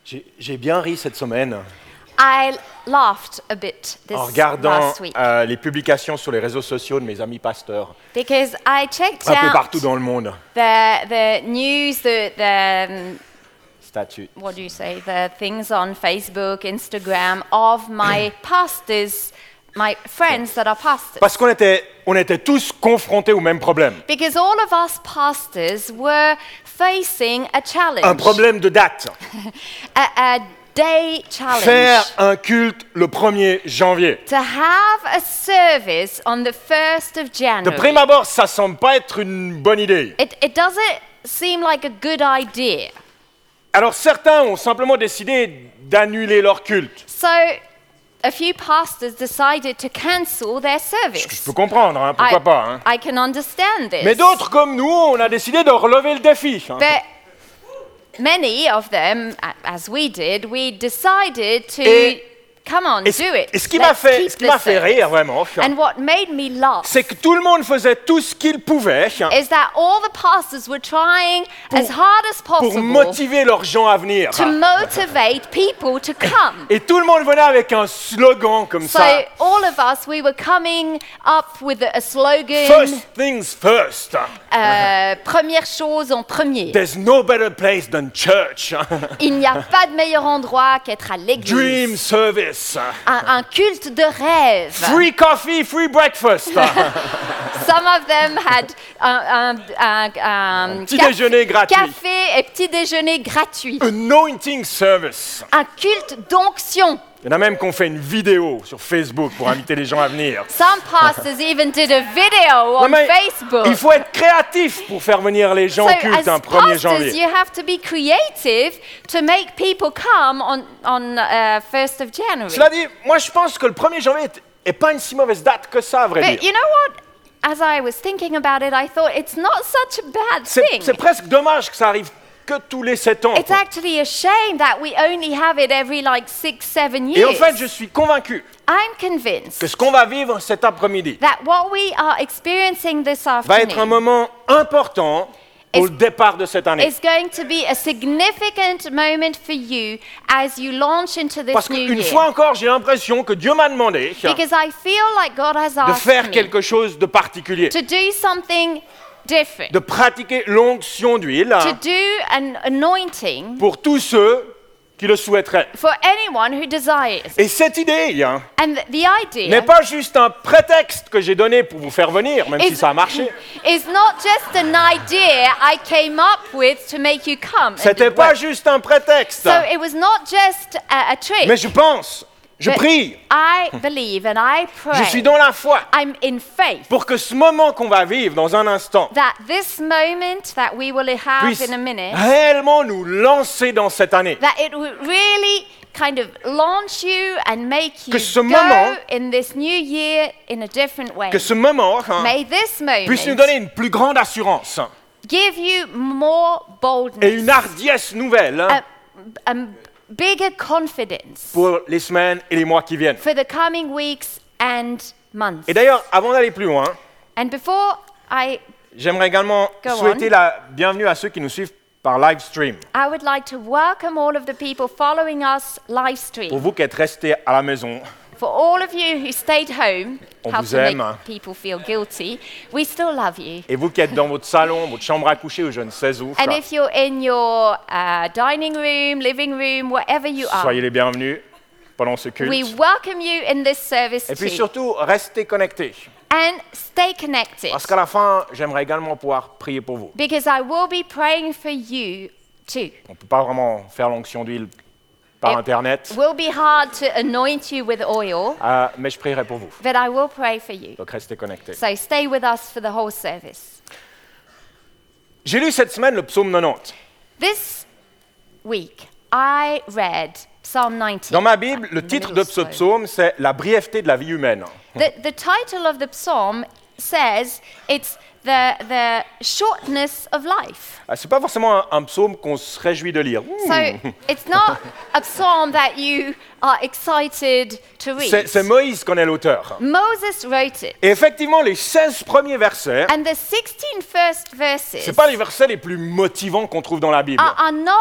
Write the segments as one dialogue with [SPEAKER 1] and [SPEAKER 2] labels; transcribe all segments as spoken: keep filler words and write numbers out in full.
[SPEAKER 1] J'ai, j'ai bien ri cette semaine
[SPEAKER 2] I laughed a bit this
[SPEAKER 1] en regardant
[SPEAKER 2] last week
[SPEAKER 1] euh, les publications sur les réseaux sociaux de mes amis pasteurs,
[SPEAKER 2] because I checked
[SPEAKER 1] un peu
[SPEAKER 2] out
[SPEAKER 1] partout dans le monde.
[SPEAKER 2] the the news, the the um,
[SPEAKER 1] Statut.
[SPEAKER 2] what do you say, the things on Facebook, Instagram of my pastors, my friends that are pastors.
[SPEAKER 1] Parce qu'on était, on était tous confrontés au même problème.
[SPEAKER 2] Because all of us pastors were facing a challenge,
[SPEAKER 1] Un problème de date.
[SPEAKER 2] a, a day challenge.
[SPEAKER 1] Faire un culte le premier janvier.
[SPEAKER 2] To have a service on the first of
[SPEAKER 1] De
[SPEAKER 2] January.
[SPEAKER 1] prime abord, ça semble pas être une bonne idée.
[SPEAKER 2] It, it doesn't seem like a good idea.
[SPEAKER 1] Alors certains ont simplement décidé d'annuler leur culte.
[SPEAKER 2] So a few pastors decided to cancel their service.
[SPEAKER 1] Je peux comprendre, hein, pourquoi
[SPEAKER 2] I,
[SPEAKER 1] pas. Hein.
[SPEAKER 2] I can understand this.
[SPEAKER 1] Mais d'autres comme nous, on a décidé de relever le défi. Hein.
[SPEAKER 2] But many of them, a- as we did, we decided to
[SPEAKER 1] Et-
[SPEAKER 2] come on,
[SPEAKER 1] Et, ce-
[SPEAKER 2] do it.
[SPEAKER 1] et ce qui m'a
[SPEAKER 2] Let's
[SPEAKER 1] fait,
[SPEAKER 2] keep
[SPEAKER 1] ce qui
[SPEAKER 2] the
[SPEAKER 1] m'a fait
[SPEAKER 2] service.
[SPEAKER 1] rire vraiment,
[SPEAKER 2] And what made me laugh
[SPEAKER 1] c'est que tout le monde faisait tout ce qu'il pouvait
[SPEAKER 2] is that all the pastors were trying as hard as
[SPEAKER 1] pour
[SPEAKER 2] possible
[SPEAKER 1] motiver leurs gens à venir.
[SPEAKER 2] to motivate people to come.
[SPEAKER 1] Et tout le monde venait avec un slogan comme
[SPEAKER 2] So
[SPEAKER 1] ça.
[SPEAKER 2] all of us, we were coming up with a slogan,
[SPEAKER 1] First things first.
[SPEAKER 2] euh, première chose en premier.
[SPEAKER 1] There's no better place than church.
[SPEAKER 2] Il n'y a pas de meilleur endroit qu'être à l'église.
[SPEAKER 1] Dream service.
[SPEAKER 2] Un, un culte de rêve.
[SPEAKER 1] Free coffee, free breakfast.
[SPEAKER 2] Some of them had un, un- un- un
[SPEAKER 1] petit
[SPEAKER 2] café-
[SPEAKER 1] déjeuner gratuit.
[SPEAKER 2] café et petit déjeuner gratuit.
[SPEAKER 1] Anointing service.
[SPEAKER 2] Un culte d'onction.
[SPEAKER 1] Il y en a même qui ont fait une vidéo sur Facebook pour inviter les gens à venir.
[SPEAKER 2] Some pastors even did a video on
[SPEAKER 1] Non, mais
[SPEAKER 2] Facebook.
[SPEAKER 1] il faut être créatif pour faire venir les gens
[SPEAKER 2] So
[SPEAKER 1] au culte
[SPEAKER 2] as
[SPEAKER 1] un premier
[SPEAKER 2] pastors,
[SPEAKER 1] janvier.
[SPEAKER 2] you have to be creative to make people come on on uh, first of January.
[SPEAKER 1] Cela dit, moi je pense que le premier janvier est, est pas une si mauvaise date que ça, à vrai
[SPEAKER 2] But
[SPEAKER 1] dire.
[SPEAKER 2] you know what? As I was thinking about it, I thought it's not such a bad
[SPEAKER 1] C'est
[SPEAKER 2] thing.
[SPEAKER 1] c'est presque dommage que ça arrive que tous les sept ans.
[SPEAKER 2] It's
[SPEAKER 1] quoi.
[SPEAKER 2] actually a shame that we only have it every like six, seven
[SPEAKER 1] Et
[SPEAKER 2] years.
[SPEAKER 1] en fait, je suis convaincu
[SPEAKER 2] I'm convinced
[SPEAKER 1] que ce qu'on va vivre cet après-midi
[SPEAKER 2] that what we are experiencing this
[SPEAKER 1] va être un
[SPEAKER 2] afternoon
[SPEAKER 1] moment important pour
[SPEAKER 2] Is-
[SPEAKER 1] le départ de cette année.
[SPEAKER 2] is going to be a significant moment for you as you launch into this
[SPEAKER 1] Parce
[SPEAKER 2] new
[SPEAKER 1] qu'une
[SPEAKER 2] year.
[SPEAKER 1] fois encore, j'ai l'impression que Dieu m'a demandé
[SPEAKER 2] Because I feel like God has
[SPEAKER 1] de
[SPEAKER 2] asked
[SPEAKER 1] faire
[SPEAKER 2] me
[SPEAKER 1] quelque chose de particulier,
[SPEAKER 2] to do something different,
[SPEAKER 1] de pratiquer l'onction d'huile
[SPEAKER 2] to do an anointing
[SPEAKER 1] pour tous ceux qui le souhaiteraient.
[SPEAKER 2] for anyone who desires.
[SPEAKER 1] Et cette idée hein,
[SPEAKER 2] And th- the idea
[SPEAKER 1] n'est pas juste un prétexte que j'ai donné pour vous faire venir, même si
[SPEAKER 2] is,
[SPEAKER 1] ça a marché.
[SPEAKER 2] is not just an idea I came up with to make you come. and
[SPEAKER 1] C'était
[SPEAKER 2] it
[SPEAKER 1] pas
[SPEAKER 2] worked.
[SPEAKER 1] juste un prétexte.
[SPEAKER 2] So it was not just a, a trick.
[SPEAKER 1] Mais je pense, je
[SPEAKER 2] but
[SPEAKER 1] prie,
[SPEAKER 2] I believe and I pray.
[SPEAKER 1] je suis dans la foi
[SPEAKER 2] I'm in faith
[SPEAKER 1] pour que ce moment qu'on va vivre dans un instant
[SPEAKER 2] that this moment that we will have
[SPEAKER 1] puisse
[SPEAKER 2] in a minute,
[SPEAKER 1] réellement nous lancer dans cette année.
[SPEAKER 2] that it will really kind of launch you and make you
[SPEAKER 1] Que ce
[SPEAKER 2] go
[SPEAKER 1] moment-
[SPEAKER 2] in this new year in a different way.
[SPEAKER 1] Que ce moment hein,
[SPEAKER 2] May this
[SPEAKER 1] puisse nous
[SPEAKER 2] moment
[SPEAKER 1] donner une plus grande assurance
[SPEAKER 2] give you more
[SPEAKER 1] et
[SPEAKER 2] boldness,
[SPEAKER 1] une hardiesse nouvelle hein,
[SPEAKER 2] a, a bigger confidence
[SPEAKER 1] pour les semaines et les mois qui viennent.
[SPEAKER 2] for the coming weeks and months.
[SPEAKER 1] Et d'ailleurs, avant d'aller plus loin,
[SPEAKER 2] And before I,
[SPEAKER 1] j'aimerais également
[SPEAKER 2] Go
[SPEAKER 1] souhaiter
[SPEAKER 2] on.
[SPEAKER 1] la bienvenue à ceux qui nous suivent par live stream.
[SPEAKER 2] I would like to welcome all of the people following us live stream.
[SPEAKER 1] Pour vous qui êtes restés à la maison,
[SPEAKER 2] For all of you who stayed home,
[SPEAKER 1] On
[SPEAKER 2] how
[SPEAKER 1] vous
[SPEAKER 2] to
[SPEAKER 1] aime.
[SPEAKER 2] make people feel guilty, we still love you.
[SPEAKER 1] et vous qui êtes dans votre salon, votre chambre à coucher ou je ne sais où,
[SPEAKER 2] And if you're in your uh, dining room, living room, wherever you are,
[SPEAKER 1] soyez les bienvenus pendant ce
[SPEAKER 2] we
[SPEAKER 1] culte.
[SPEAKER 2] welcome you in this service
[SPEAKER 1] Et puis
[SPEAKER 2] too.
[SPEAKER 1] surtout, restez connectés.
[SPEAKER 2] And stay connected,
[SPEAKER 1] Parce qu'à la fin, j'aimerais également pouvoir prier pour vous.
[SPEAKER 2] because I will be praying for you too.
[SPEAKER 1] On ne peut pas vraiment faire l'onction d'huile par
[SPEAKER 2] It
[SPEAKER 1] Internet,
[SPEAKER 2] will be hard to anoint you with oil,
[SPEAKER 1] euh, mais je prierai pour vous.
[SPEAKER 2] but I will pray for you.
[SPEAKER 1] Donc restez connectés.
[SPEAKER 2] So stay with us for the whole service.
[SPEAKER 1] J'ai lu cette semaine le psaume quatre-vingt-dix.
[SPEAKER 2] This week, I read Psalm ninety.
[SPEAKER 1] Dans ma Bible, le
[SPEAKER 2] in the
[SPEAKER 1] titre de
[SPEAKER 2] middle
[SPEAKER 1] ce
[SPEAKER 2] slow.
[SPEAKER 1] psaume, c'est « La brièveté de la vie humaine
[SPEAKER 2] The, the title of the psalm says it's the, the shortness of life. ».
[SPEAKER 1] Ce n'est pas forcément un, un psaume qu'on se réjouit de lire.
[SPEAKER 2] So it's not a psalm that you are excited to read.
[SPEAKER 1] C'est c'est Moïse qui en est l'auteur.
[SPEAKER 2] Moses wrote it.
[SPEAKER 1] Et effectivement, les seize premiers versets,
[SPEAKER 2] And the sixteen first verses
[SPEAKER 1] ce pas les versets les plus motivants qu'on trouve dans la Bible.
[SPEAKER 2] are, are not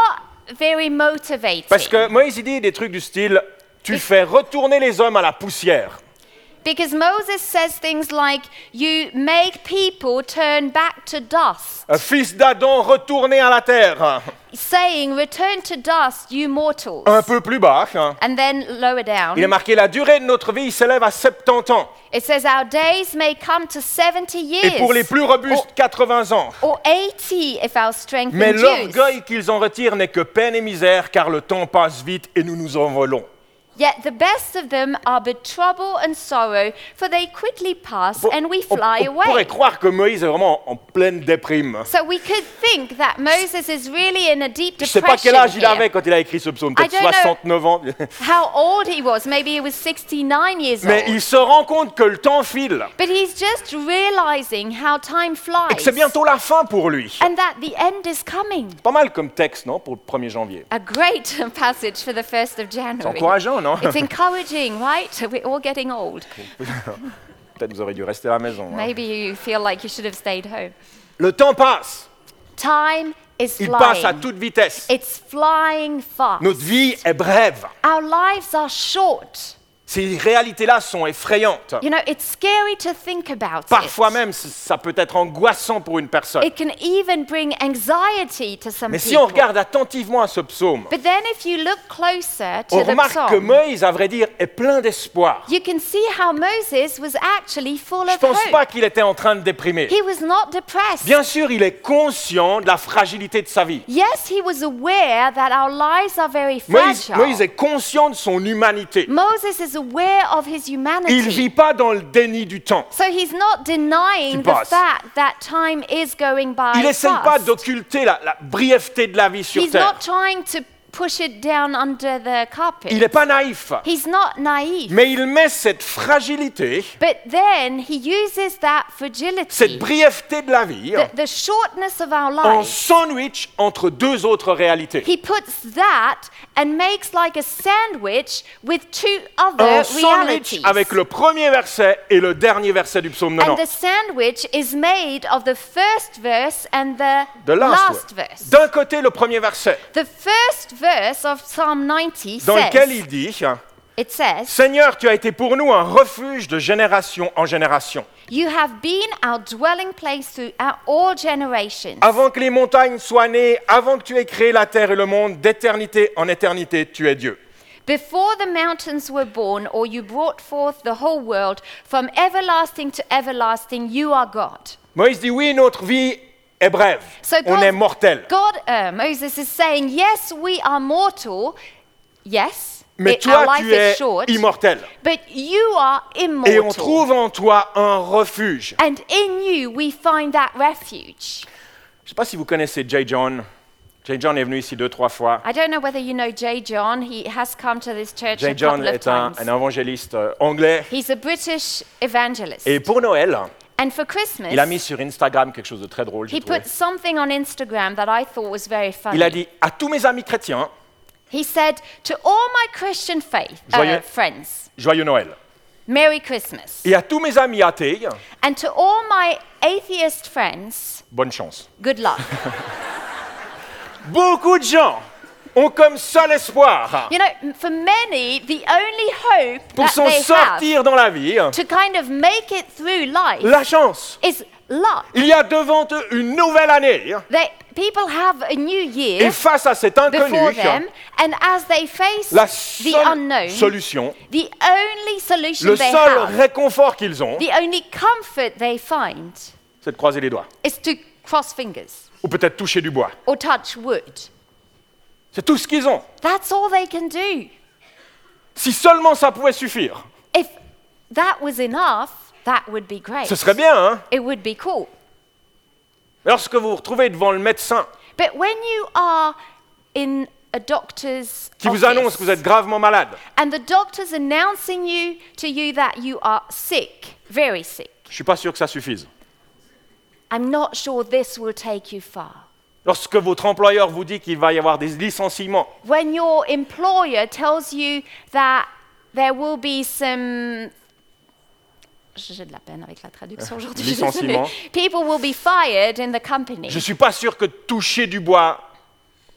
[SPEAKER 2] very motivating.
[SPEAKER 1] Parce que Moïse il dit des trucs du style « Tu fais retourner les hommes à la poussière
[SPEAKER 2] Because Moses says things like, you make people turn back to dust. ».
[SPEAKER 1] Fils d'Adam, retournez à la terre.
[SPEAKER 2] Saying, return to dust, you mortals.
[SPEAKER 1] Un peu plus bas, hein.
[SPEAKER 2] And then lower down.
[SPEAKER 1] Il est marqué « La durée de notre vie s'élève à soixante-dix ans.
[SPEAKER 2] It says, our days may come to seventy years.
[SPEAKER 1] Et pour les plus robustes, quatre-vingts ans.
[SPEAKER 2] Or eighty if our strength
[SPEAKER 1] Mais
[SPEAKER 2] endures.
[SPEAKER 1] l'orgueil qu'ils en retirent n'est que peine et misère, car le temps passe vite et nous nous envolons.
[SPEAKER 2] Yet the best of them are but trouble and sorrow, for they quickly pass and we
[SPEAKER 1] On,
[SPEAKER 2] fly
[SPEAKER 1] on pourrait
[SPEAKER 2] away.
[SPEAKER 1] croire que Moïse est vraiment en pleine déprime.
[SPEAKER 2] So we could think that Moses is really in a deep
[SPEAKER 1] Je ne sais pas quel
[SPEAKER 2] depression
[SPEAKER 1] âge il
[SPEAKER 2] here.
[SPEAKER 1] avait quand il a écrit ce psaume, peut-être
[SPEAKER 2] I don't know.
[SPEAKER 1] soixante-neuf ans.
[SPEAKER 2] How old he was, maybe he was sixty-nine years
[SPEAKER 1] Mais
[SPEAKER 2] old.
[SPEAKER 1] il se rend compte que le temps file
[SPEAKER 2] But he's just realizing how time
[SPEAKER 1] et que
[SPEAKER 2] flies
[SPEAKER 1] c'est bientôt la fin pour lui.
[SPEAKER 2] and that the end is coming.
[SPEAKER 1] Pas mal comme texte, non, pour le premier janvier.
[SPEAKER 2] A great passage for the first of
[SPEAKER 1] C'est
[SPEAKER 2] January.
[SPEAKER 1] encourageant, non?
[SPEAKER 2] It's encouraging, right? We're all getting old.
[SPEAKER 1] Peut-être vous auriez dû rester à la maison. hein.
[SPEAKER 2] Maybe you feel like you should have stayed home.
[SPEAKER 1] Le temps passe.
[SPEAKER 2] Time is
[SPEAKER 1] Il passe à
[SPEAKER 2] flying.
[SPEAKER 1] toute vitesse.
[SPEAKER 2] It's flying fast.
[SPEAKER 1] Notre vie est brève.
[SPEAKER 2] Our lives are short.
[SPEAKER 1] Ces réalités-là sont effrayantes.
[SPEAKER 2] You know, it's scary to think about
[SPEAKER 1] Parfois
[SPEAKER 2] it.
[SPEAKER 1] même, c- ça peut être angoissant pour une personne.
[SPEAKER 2] It can even bring anxiety to some
[SPEAKER 1] Mais si
[SPEAKER 2] people.
[SPEAKER 1] on regarde attentivement à ce psaume,
[SPEAKER 2] But then if you look closer to
[SPEAKER 1] on
[SPEAKER 2] the
[SPEAKER 1] remarque que
[SPEAKER 2] psalm,
[SPEAKER 1] Moïse, à vrai dire, est plein d'espoir.
[SPEAKER 2] you can see how Moses was actually full
[SPEAKER 1] Je ne
[SPEAKER 2] of
[SPEAKER 1] pense
[SPEAKER 2] hope.
[SPEAKER 1] pas qu'il était en train de déprimer.
[SPEAKER 2] He was not depressed.
[SPEAKER 1] Bien sûr, il est conscient de la fragilité de sa vie.
[SPEAKER 2] Yes, he was aware that our lives are very
[SPEAKER 1] Moïse,
[SPEAKER 2] fragile.
[SPEAKER 1] Moïse est conscient de son humanité.
[SPEAKER 2] Moses is aware of his humanity.
[SPEAKER 1] Il ne vit pas dans le déni du temps.
[SPEAKER 2] So he's not denying
[SPEAKER 1] Qui
[SPEAKER 2] the
[SPEAKER 1] passe.
[SPEAKER 2] fact that time is going by
[SPEAKER 1] Il n'essaye
[SPEAKER 2] fast.
[SPEAKER 1] pas d'occulter la, la brièveté de la vie sur
[SPEAKER 2] He's
[SPEAKER 1] Terre.
[SPEAKER 2] not trying to push it down under the carpet.
[SPEAKER 1] Il n'est pas naïf.
[SPEAKER 2] He's not naive.
[SPEAKER 1] Mais il met cette fragilité,
[SPEAKER 2] But then he uses that
[SPEAKER 1] cette
[SPEAKER 2] fragility,
[SPEAKER 1] brièveté de la vie,
[SPEAKER 2] the, the shortness of our
[SPEAKER 1] en
[SPEAKER 2] lives.
[SPEAKER 1] sandwich entre deux autres réalités.
[SPEAKER 2] He puts that and makes like a sandwich with two
[SPEAKER 1] Un
[SPEAKER 2] other
[SPEAKER 1] sandwich
[SPEAKER 2] realities.
[SPEAKER 1] avec le premier verset et le dernier verset du psaume
[SPEAKER 2] And the
[SPEAKER 1] quatre-vingt-dix.
[SPEAKER 2] sandwich is made of the first verse and the
[SPEAKER 1] The last
[SPEAKER 2] last
[SPEAKER 1] word.
[SPEAKER 2] verse.
[SPEAKER 1] D'un côté, le premier verset,
[SPEAKER 2] The first verse of Psalm ninety
[SPEAKER 1] dans lequel
[SPEAKER 2] says,
[SPEAKER 1] il dit
[SPEAKER 2] it says,
[SPEAKER 1] Seigneur, tu as été pour nous un refuge de génération en génération.
[SPEAKER 2] you have been our dwelling place throughout all generations.
[SPEAKER 1] Avant que les montagnes soient nées, avant que tu aies créé la terre et le monde, d'éternité en éternité, tu es Dieu.
[SPEAKER 2] Before the mountains were born, or you brought forth the whole world, from everlasting to everlasting, you are God.
[SPEAKER 1] Moïse dit oui, notre vie est brève.
[SPEAKER 2] So
[SPEAKER 1] On
[SPEAKER 2] God-
[SPEAKER 1] est mortel.
[SPEAKER 2] God, uh, Moses is saying, yes, we are mortal. Yes,
[SPEAKER 1] Mais
[SPEAKER 2] it- our
[SPEAKER 1] toi,
[SPEAKER 2] life
[SPEAKER 1] tu es
[SPEAKER 2] is short.
[SPEAKER 1] immortel.
[SPEAKER 2] But you are
[SPEAKER 1] Et on
[SPEAKER 2] immortal.
[SPEAKER 1] trouve en toi un refuge.
[SPEAKER 2] And in you, we find that refuge.
[SPEAKER 1] Je ne sais pas si vous connaissez Jay John. Jay John est venu ici deux, trois fois.
[SPEAKER 2] I don't know whether you know Jay John. He has come to this church
[SPEAKER 1] Jay
[SPEAKER 2] a
[SPEAKER 1] John
[SPEAKER 2] couple of
[SPEAKER 1] est un,
[SPEAKER 2] times.
[SPEAKER 1] un évangéliste euh, anglais.
[SPEAKER 2] He's a British evangelist.
[SPEAKER 1] Et pour Noël,
[SPEAKER 2] And for Christmas,
[SPEAKER 1] il a mis sur Instagram quelque chose de très drôle, j'ai
[SPEAKER 2] he
[SPEAKER 1] trouvé.
[SPEAKER 2] put something on Instagram that I thought was very funny.
[SPEAKER 1] Il a dit à tous mes amis chrétiens,
[SPEAKER 2] He said, to all my Christian faith uh,
[SPEAKER 1] Joyeux-
[SPEAKER 2] friends,
[SPEAKER 1] joyeux Noël.
[SPEAKER 2] Merry Christmas.
[SPEAKER 1] Et à tous mes amis athées,
[SPEAKER 2] And to all my atheist friends,
[SPEAKER 1] bonne chance.
[SPEAKER 2] good luck.
[SPEAKER 1] Beaucoup de gens ont comme seul espoir
[SPEAKER 2] You know, m- for many, the only hope
[SPEAKER 1] pour
[SPEAKER 2] that
[SPEAKER 1] s'en
[SPEAKER 2] they have
[SPEAKER 1] sortir dans la vie,
[SPEAKER 2] to kind of make it through life
[SPEAKER 1] la chance.
[SPEAKER 2] is luck.
[SPEAKER 1] Il y a devant eux une nouvelle année.
[SPEAKER 2] They, people have a new
[SPEAKER 1] Et
[SPEAKER 2] year
[SPEAKER 1] face à cet
[SPEAKER 2] before
[SPEAKER 1] inconnu,
[SPEAKER 2] them, and as they face
[SPEAKER 1] la
[SPEAKER 2] the
[SPEAKER 1] seule
[SPEAKER 2] unknown,
[SPEAKER 1] solution,
[SPEAKER 2] the only solution
[SPEAKER 1] le
[SPEAKER 2] they
[SPEAKER 1] seul
[SPEAKER 2] have,
[SPEAKER 1] réconfort qu'ils ont,
[SPEAKER 2] the only comfort they find,
[SPEAKER 1] c'est de croiser les doigts.
[SPEAKER 2] is to cross fingers
[SPEAKER 1] Ou peut-être toucher du bois.
[SPEAKER 2] or touch wood.
[SPEAKER 1] C'est tout ce qu'ils ont.
[SPEAKER 2] That's all they can do.
[SPEAKER 1] Si seulement ça pouvait suffire,
[SPEAKER 2] If that was enough, that would be great.
[SPEAKER 1] ce serait bien, hein?
[SPEAKER 2] It would be cool.
[SPEAKER 1] Lorsque vous vous retrouvez devant le médecin
[SPEAKER 2] But when you are in a doctor's
[SPEAKER 1] qui vous
[SPEAKER 2] office,
[SPEAKER 1] annonce que vous êtes gravement malade,
[SPEAKER 2] and the doctor's announcing you to you that you are sick, very sick,
[SPEAKER 1] je ne suis pas sûr que ça suffise.
[SPEAKER 2] I'm not sure this will take you far.
[SPEAKER 1] Lorsque votre employeur vous dit qu'il va y avoir des licenciements,
[SPEAKER 2] When your employer tells you that there will be some... J'ai de la peine avec la traduction aujourd'hui. je suis désolée.
[SPEAKER 1] Licenciement.
[SPEAKER 2] People will be fired in the company.
[SPEAKER 1] je ne suis pas sûr que toucher du bois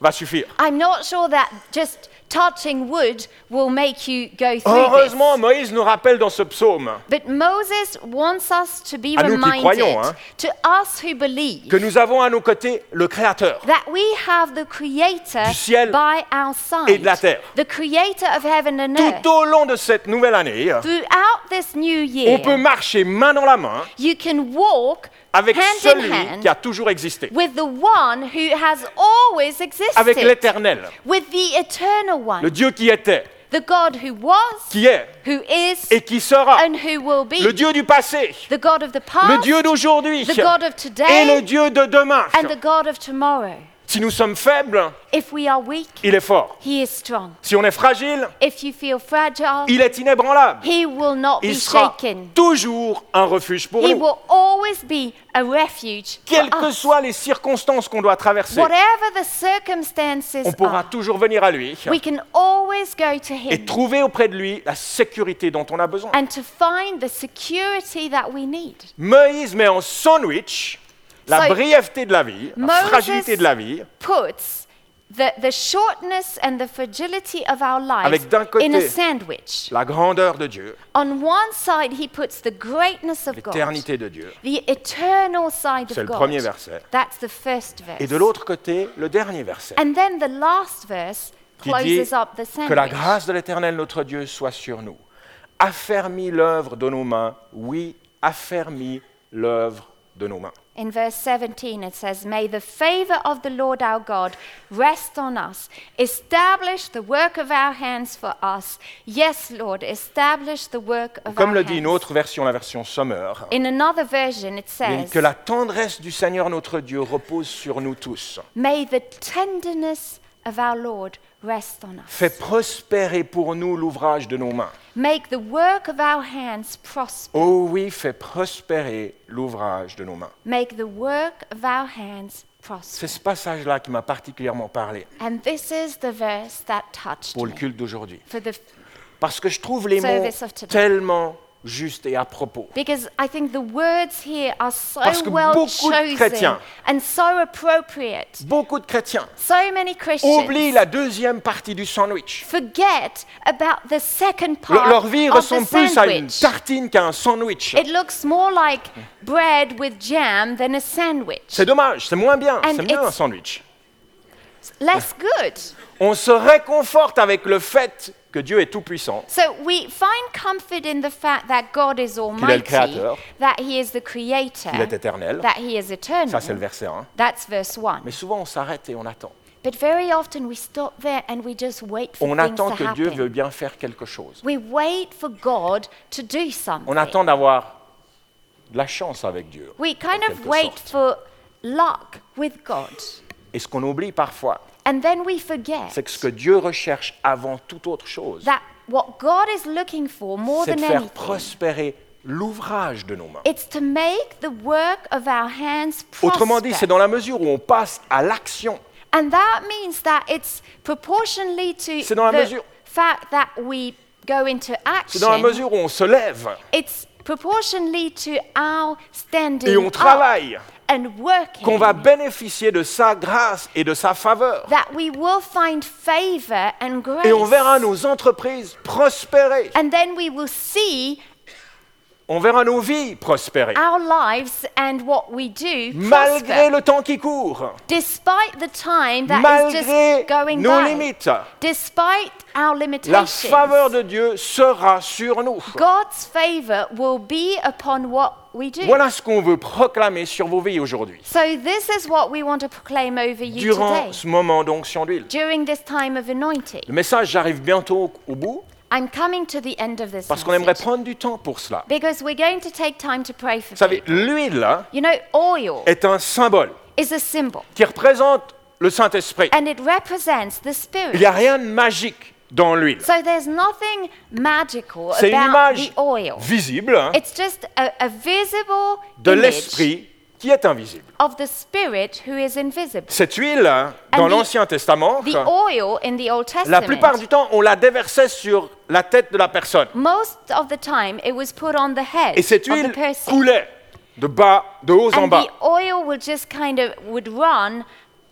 [SPEAKER 1] va suffire.
[SPEAKER 2] I'm not sure that just touching wood will make you go through
[SPEAKER 1] Heureusement,
[SPEAKER 2] this.
[SPEAKER 1] Moïse nous rappelle dans ce psaume
[SPEAKER 2] But Moses wants us to be
[SPEAKER 1] À nous qui
[SPEAKER 2] reminded,
[SPEAKER 1] croyons, hein,
[SPEAKER 2] to us who believe,
[SPEAKER 1] que nous avons à nos côtés le Créateur
[SPEAKER 2] that we have the Creator
[SPEAKER 1] Du ciel
[SPEAKER 2] by our side,
[SPEAKER 1] et de la terre.
[SPEAKER 2] the Creator of heaven and earth.
[SPEAKER 1] Tout au long de cette nouvelle année,
[SPEAKER 2] Throughout this new
[SPEAKER 1] on
[SPEAKER 2] year,
[SPEAKER 1] peut marcher main dans la main
[SPEAKER 2] you can walk
[SPEAKER 1] avec
[SPEAKER 2] hand
[SPEAKER 1] celui
[SPEAKER 2] in hand
[SPEAKER 1] qui a toujours existé,
[SPEAKER 2] with the one who has always existed,
[SPEAKER 1] avec l'Éternel,
[SPEAKER 2] with the eternal one,
[SPEAKER 1] le Dieu qui était,
[SPEAKER 2] the God who was,
[SPEAKER 1] qui est
[SPEAKER 2] who is,
[SPEAKER 1] et qui sera,
[SPEAKER 2] and who will be,
[SPEAKER 1] le Dieu du passé,
[SPEAKER 2] the God of the
[SPEAKER 1] le
[SPEAKER 2] past,
[SPEAKER 1] Dieu d'aujourd'hui
[SPEAKER 2] the God of
[SPEAKER 1] et
[SPEAKER 2] today,
[SPEAKER 1] le Dieu de demain.
[SPEAKER 2] and the God of tomorrow.
[SPEAKER 1] Si nous sommes faibles,
[SPEAKER 2] If we are weak,
[SPEAKER 1] il est fort.
[SPEAKER 2] he is strong.
[SPEAKER 1] Si on est fragile,
[SPEAKER 2] If you feel fragile,
[SPEAKER 1] il est inébranlable.
[SPEAKER 2] he will not be
[SPEAKER 1] Il sera
[SPEAKER 2] shaken.
[SPEAKER 1] toujours un refuge pour
[SPEAKER 2] He
[SPEAKER 1] nous.
[SPEAKER 2] will always be a refuge for
[SPEAKER 1] Quelles que
[SPEAKER 2] us.
[SPEAKER 1] soient les circonstances qu'on doit traverser,
[SPEAKER 2] Whatever the circumstances
[SPEAKER 1] on pourra
[SPEAKER 2] are,
[SPEAKER 1] toujours venir à lui
[SPEAKER 2] we can always go to
[SPEAKER 1] et
[SPEAKER 2] him
[SPEAKER 1] trouver auprès de lui la sécurité dont on a besoin.
[SPEAKER 2] and to find the security that we need.
[SPEAKER 1] Moïse met en sandwich la
[SPEAKER 2] So,
[SPEAKER 1] brièveté de la vie, la
[SPEAKER 2] Moses
[SPEAKER 1] fragilité de la vie,
[SPEAKER 2] puts the, the shortness and the fragility of our lives
[SPEAKER 1] Avec d'un côté,
[SPEAKER 2] in a sandwich.
[SPEAKER 1] la grandeur de Dieu,
[SPEAKER 2] On one side, he puts the greatness of God,
[SPEAKER 1] l'éternité de Dieu.
[SPEAKER 2] the eternal side
[SPEAKER 1] C'est
[SPEAKER 2] of
[SPEAKER 1] le premier
[SPEAKER 2] God.
[SPEAKER 1] verset.
[SPEAKER 2] That's the first verse.
[SPEAKER 1] Et de l'autre côté, le dernier verset,
[SPEAKER 2] And then the last verse
[SPEAKER 1] qui dit
[SPEAKER 2] closes up the
[SPEAKER 1] que la
[SPEAKER 2] sandwich.
[SPEAKER 1] grâce de l'Éternel notre Dieu soit sur nous. Affermis l'œuvre de nos mains. Oui, affermis l'œuvre de nos mains.
[SPEAKER 2] In verse seventeen, it says, May the favor of the Lord our God rest on us. Establish the work of our hands for us. Yes, Lord, establish the work of
[SPEAKER 1] Comme
[SPEAKER 2] our
[SPEAKER 1] le dit une
[SPEAKER 2] hands.
[SPEAKER 1] autre version, la version Sommer,
[SPEAKER 2] In another version, it
[SPEAKER 1] dit
[SPEAKER 2] says,
[SPEAKER 1] que la tendresse du Seigneur notre Dieu repose sur nous tous.
[SPEAKER 2] May the tenderness of our Lord rest on us.
[SPEAKER 1] Fais prospérer pour nous l'ouvrage de nos mains.
[SPEAKER 2] Make the work of our hands prosper.
[SPEAKER 1] Oh oui, fais prospérer l'ouvrage de nos mains.
[SPEAKER 2] Make the work of our hands prosper.
[SPEAKER 1] C'est ce passage-là qui m'a particulièrement parlé
[SPEAKER 2] And this is the verse that touched
[SPEAKER 1] pour le
[SPEAKER 2] me.
[SPEAKER 1] culte d'aujourd'hui.
[SPEAKER 2] For the,
[SPEAKER 1] Parce que je trouve les mots
[SPEAKER 2] Service of today.
[SPEAKER 1] tellement justes et à propos.
[SPEAKER 2] because I think the words here are so
[SPEAKER 1] Parce que
[SPEAKER 2] well
[SPEAKER 1] beaucoup de
[SPEAKER 2] chosen
[SPEAKER 1] chrétiens-
[SPEAKER 2] and so appropriate.
[SPEAKER 1] Beaucoup de chrétiens
[SPEAKER 2] So many Christians
[SPEAKER 1] oublient la deuxième partie du sandwich.
[SPEAKER 2] forget about the second
[SPEAKER 1] Le-
[SPEAKER 2] part
[SPEAKER 1] leur vie
[SPEAKER 2] of
[SPEAKER 1] ressemble
[SPEAKER 2] the
[SPEAKER 1] plus à une
[SPEAKER 2] sandwich.
[SPEAKER 1] tartine qu'à un sandwich.
[SPEAKER 2] It looks more like bread with jam than a sandwich.
[SPEAKER 1] C'est dommage, c'est moins bien,
[SPEAKER 2] And
[SPEAKER 1] c'est mieux
[SPEAKER 2] it's-
[SPEAKER 1] un sandwich.
[SPEAKER 2] Less good.
[SPEAKER 1] On se réconforte avec le fait que Dieu est tout-puissant,
[SPEAKER 2] So we find comfort in the fact that God is
[SPEAKER 1] est le
[SPEAKER 2] almighty,
[SPEAKER 1] créateur,
[SPEAKER 2] that he is the creator,
[SPEAKER 1] qu'il est éternel.
[SPEAKER 2] that he is eternal.
[SPEAKER 1] Ça, c'est le verset un.
[SPEAKER 2] That's verse one.
[SPEAKER 1] Mais souvent, on s'arrête et on attend.
[SPEAKER 2] But very often we stop there and we just wait for
[SPEAKER 1] On
[SPEAKER 2] things
[SPEAKER 1] attend
[SPEAKER 2] to
[SPEAKER 1] que Dieu
[SPEAKER 2] happen.
[SPEAKER 1] veut bien faire quelque chose.
[SPEAKER 2] We wait for God to do something.
[SPEAKER 1] On attend d'avoir de la chance avec Dieu.
[SPEAKER 2] We kind
[SPEAKER 1] en
[SPEAKER 2] of
[SPEAKER 1] quelque
[SPEAKER 2] wait
[SPEAKER 1] sorte.
[SPEAKER 2] for luck with God.
[SPEAKER 1] Et ce qu'on oublie parfois,
[SPEAKER 2] And then we forget
[SPEAKER 1] c'est que ce que Dieu recherche avant toute autre chose,
[SPEAKER 2] that what God is looking for more
[SPEAKER 1] c'est
[SPEAKER 2] than
[SPEAKER 1] de faire
[SPEAKER 2] anything,
[SPEAKER 1] prospérer l'ouvrage de nos mains.
[SPEAKER 2] it's to make the work of our hands
[SPEAKER 1] Autrement dit, c'est
[SPEAKER 2] prosper.
[SPEAKER 1] dans la mesure où on passe à l'action.
[SPEAKER 2] And that means that it's proportionally to
[SPEAKER 1] C'est dans la
[SPEAKER 2] the
[SPEAKER 1] mesure-
[SPEAKER 2] fact that we go into
[SPEAKER 1] C'est dans la
[SPEAKER 2] action.
[SPEAKER 1] mesure où on se lève
[SPEAKER 2] It's proportionally to our standing
[SPEAKER 1] et on
[SPEAKER 2] up
[SPEAKER 1] travaille
[SPEAKER 2] and working
[SPEAKER 1] qu'on va bénéficier de sa grâce et de sa faveur.
[SPEAKER 2] that we will find favor and grace.
[SPEAKER 1] Et on verra nos entreprises prospérer.
[SPEAKER 2] And then we will see
[SPEAKER 1] On verra nos vies prospérer.
[SPEAKER 2] our lives and what we do
[SPEAKER 1] Malgré
[SPEAKER 2] prosper,
[SPEAKER 1] le temps qui court,
[SPEAKER 2] despite the time that is
[SPEAKER 1] malgré
[SPEAKER 2] just going
[SPEAKER 1] nos
[SPEAKER 2] by,
[SPEAKER 1] limites,
[SPEAKER 2] despite our
[SPEAKER 1] la
[SPEAKER 2] limitations.
[SPEAKER 1] faveur de Dieu sera sur nous.
[SPEAKER 2] God's favor will be upon what we do.
[SPEAKER 1] Voilà ce qu'on veut proclamer sur vos vies aujourd'hui.
[SPEAKER 2] So this is what we want to proclaim over you
[SPEAKER 1] Durant
[SPEAKER 2] today,
[SPEAKER 1] ce moment d'onction d'huile.
[SPEAKER 2] during this time of anointing.
[SPEAKER 1] Le message, j'arrive bientôt au bout,
[SPEAKER 2] I'm coming to the end of this
[SPEAKER 1] parce qu'on aimerait
[SPEAKER 2] message
[SPEAKER 1] prendre du temps pour cela.
[SPEAKER 2] because we're going to take time to pray for
[SPEAKER 1] Vous savez,
[SPEAKER 2] people.
[SPEAKER 1] l'huile
[SPEAKER 2] You know, oil
[SPEAKER 1] est un symbole
[SPEAKER 2] is a symbol
[SPEAKER 1] qui représente le Saint-Esprit.
[SPEAKER 2] and it represents the
[SPEAKER 1] Il
[SPEAKER 2] Spirit.
[SPEAKER 1] n'y a rien de magique dans l'huile.
[SPEAKER 2] So there's nothing magical
[SPEAKER 1] C'est une
[SPEAKER 2] about
[SPEAKER 1] image
[SPEAKER 2] the oil.
[SPEAKER 1] visible hein,
[SPEAKER 2] It's just a, a visible
[SPEAKER 1] de
[SPEAKER 2] image
[SPEAKER 1] l'Esprit qui est invisible.
[SPEAKER 2] of the Spirit who is invisible.
[SPEAKER 1] Cette huile, hein, dans
[SPEAKER 2] And the-
[SPEAKER 1] l'Ancien Testament,
[SPEAKER 2] The oil in the Old
[SPEAKER 1] la plupart
[SPEAKER 2] Testament,
[SPEAKER 1] du temps, on la déversait sur la tête de la personne.
[SPEAKER 2] most of the time it was put on the head
[SPEAKER 1] Et cette
[SPEAKER 2] of the
[SPEAKER 1] huile
[SPEAKER 2] person.
[SPEAKER 1] coulait de bas, de haut en
[SPEAKER 2] And
[SPEAKER 1] bas.
[SPEAKER 2] the oil would just kind of would run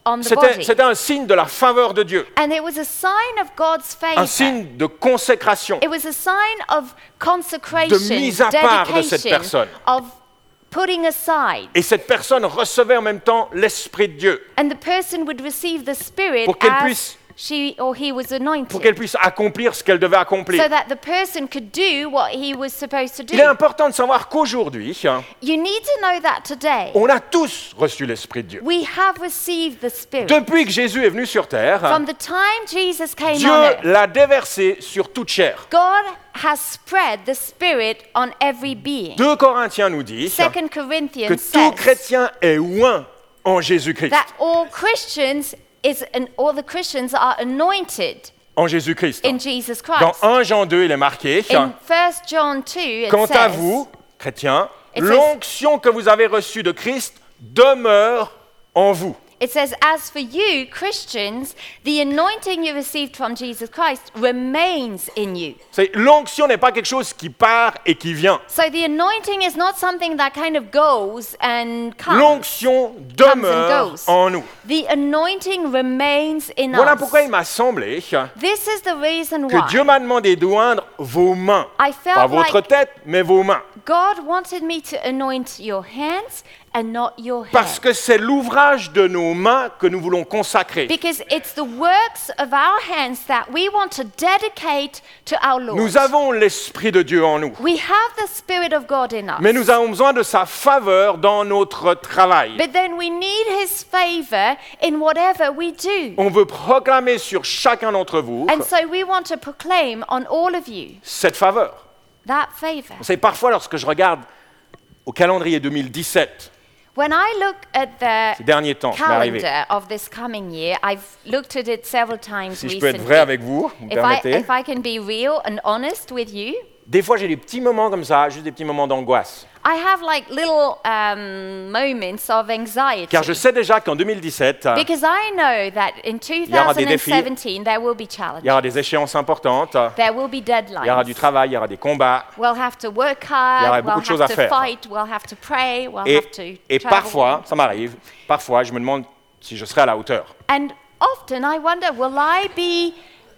[SPEAKER 2] on the
[SPEAKER 1] C'était,
[SPEAKER 2] body.
[SPEAKER 1] c'était un signe de la faveur de Dieu,
[SPEAKER 2] And it was a sign of God's
[SPEAKER 1] un
[SPEAKER 2] favor.
[SPEAKER 1] signe de consécration.
[SPEAKER 2] It was a sign of consecration,
[SPEAKER 1] De mise à part de cette
[SPEAKER 2] dedication,
[SPEAKER 1] personne.
[SPEAKER 2] of putting aside.
[SPEAKER 1] Et cette personne recevait en même temps l'Esprit de Dieu
[SPEAKER 2] And the person would receive the Spirit
[SPEAKER 1] Pour qu'elle
[SPEAKER 2] as
[SPEAKER 1] puisse-
[SPEAKER 2] she or he was
[SPEAKER 1] pour
[SPEAKER 2] anointed,
[SPEAKER 1] qu'elle puisse accomplir ce qu'elle devait accomplir.
[SPEAKER 2] so that the person could do what he was supposed to
[SPEAKER 1] Il est
[SPEAKER 2] do.
[SPEAKER 1] important de savoir qu'aujourd'hui, hein,
[SPEAKER 2] You need to know that today
[SPEAKER 1] on a tous reçu l'Esprit de Dieu.
[SPEAKER 2] we have received the Spirit.
[SPEAKER 1] Depuis que Jésus est venu sur terre,
[SPEAKER 2] From the time Jesus came
[SPEAKER 1] Dieu
[SPEAKER 2] on earth,
[SPEAKER 1] l'a déversé sur toute chair.
[SPEAKER 2] God has spread the Spirit on every being.
[SPEAKER 1] deux Corinthiens nous dit
[SPEAKER 2] Second
[SPEAKER 1] que
[SPEAKER 2] Corinthians
[SPEAKER 1] tout
[SPEAKER 2] says
[SPEAKER 1] chrétien est oint en Jésus-Christ.
[SPEAKER 2] that all Christians is and all the Christians are anointed
[SPEAKER 1] En Jésus-Christ.
[SPEAKER 2] in Jesus
[SPEAKER 1] Dans
[SPEAKER 2] Christ.
[SPEAKER 1] un Jean deux, il est marqué
[SPEAKER 2] In First John two, it
[SPEAKER 1] quant à
[SPEAKER 2] says,
[SPEAKER 1] vous, chrétiens,
[SPEAKER 2] It says-
[SPEAKER 1] l'onction que vous avez reçue de Christ demeure en vous.
[SPEAKER 2] it says, as for you, Christians, the anointing you received from Jesus Christ remains in you.
[SPEAKER 1] C'est- L'onction n'est pas quelque chose qui part et qui vient.
[SPEAKER 2] So the anointing is not something that kind of goes and comes.
[SPEAKER 1] L'onction demeure
[SPEAKER 2] goes.
[SPEAKER 1] en nous.
[SPEAKER 2] The anointing remains in
[SPEAKER 1] Voilà
[SPEAKER 2] us.
[SPEAKER 1] pourquoi il m'a semblé
[SPEAKER 2] This is the reason
[SPEAKER 1] que
[SPEAKER 2] why
[SPEAKER 1] Dieu m'a demandé d'oindre vos mains.
[SPEAKER 2] I felt
[SPEAKER 1] Pas votre
[SPEAKER 2] like-
[SPEAKER 1] tête, mais vos mains.
[SPEAKER 2] God wanted me to anoint your hands and not your
[SPEAKER 1] Parce
[SPEAKER 2] head.
[SPEAKER 1] que c'est l'ouvrage de nos mains que nous voulons consacrer.
[SPEAKER 2] Because it's the works of our hands that we want to dedicate to our Lord.
[SPEAKER 1] Nous avons l'Esprit de Dieu en nous.
[SPEAKER 2] We have the Spirit of God in us.
[SPEAKER 1] Mais nous avons besoin de sa faveur dans notre travail.
[SPEAKER 2] But then we need His favor in whatever we do.
[SPEAKER 1] On veut proclamer sur chacun d'entre vous
[SPEAKER 2] And so we want to proclaim on all of you
[SPEAKER 1] cette faveur.
[SPEAKER 2] that favor.
[SPEAKER 1] Vous savez, parfois, lorsque je regarde au calendrier deux mille dix-sept,
[SPEAKER 2] When I look at
[SPEAKER 1] ces
[SPEAKER 2] the
[SPEAKER 1] derniers temps, ça m'est arrivé.
[SPEAKER 2] calendar of this coming year, I've looked at it several times
[SPEAKER 1] Si je peux être
[SPEAKER 2] recently.
[SPEAKER 1] vrai avec vous, vous me
[SPEAKER 2] If I,
[SPEAKER 1] permettez.
[SPEAKER 2] if I can be real and honest with you,
[SPEAKER 1] Des fois, j'ai des petits moments comme ça, juste des petits moments d'angoisse.
[SPEAKER 2] I have like little um, moments of anxiety.
[SPEAKER 1] Car je sais déjà qu'en deux mille dix-sept,
[SPEAKER 2] Because I know that in
[SPEAKER 1] y aura des défis.
[SPEAKER 2] twenty seventeen there will be
[SPEAKER 1] il
[SPEAKER 2] challenges.
[SPEAKER 1] y aura des échéances importantes,
[SPEAKER 2] There will be
[SPEAKER 1] il y aura
[SPEAKER 2] deadlines.
[SPEAKER 1] du travail, il y aura des combats.
[SPEAKER 2] We'll have to work
[SPEAKER 1] Il y aura
[SPEAKER 2] hard,
[SPEAKER 1] beaucoup
[SPEAKER 2] we'll
[SPEAKER 1] de choses
[SPEAKER 2] have
[SPEAKER 1] à
[SPEAKER 2] to
[SPEAKER 1] faire.
[SPEAKER 2] fight, we'll have to pray, we'll
[SPEAKER 1] Et,
[SPEAKER 2] have to
[SPEAKER 1] et
[SPEAKER 2] travel.
[SPEAKER 1] parfois, ça m'arrive, parfois, je me demande si je serai à la hauteur.
[SPEAKER 2] And often I wonder, will I be